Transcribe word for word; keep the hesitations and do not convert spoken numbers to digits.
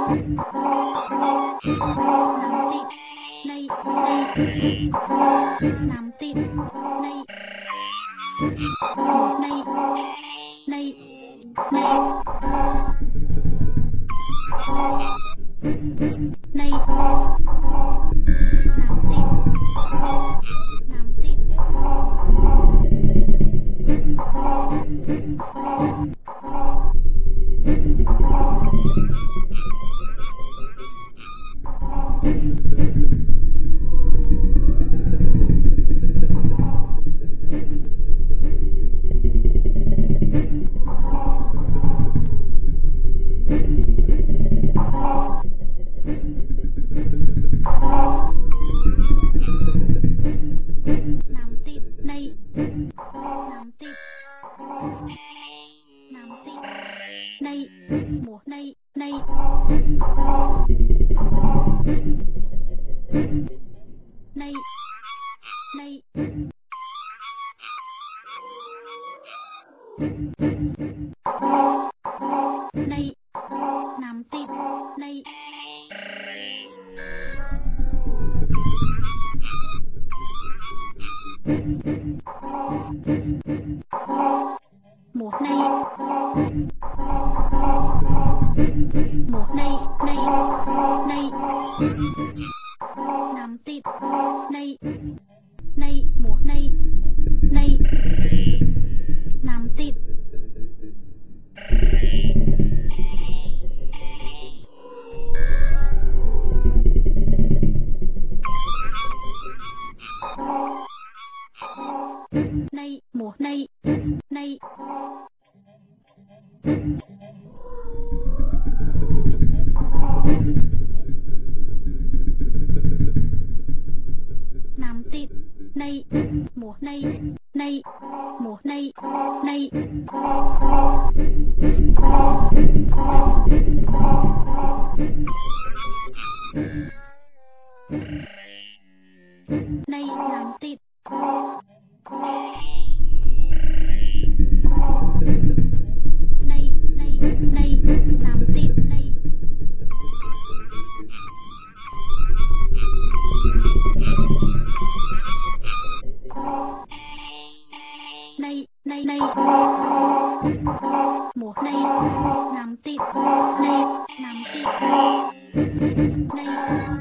nắm tịt này một này này này này nắm tịt nắm tịt nắm tịt này nắm tịt nắm tịt này một này này này này này nắm tịt này một này một này này này nắm tịt này này một này này nắm tịt này một này này nắm tịt này một này này một này này này nắm tịt này này này nắm tịt này này này này một này nắm tịt này nắm tịt này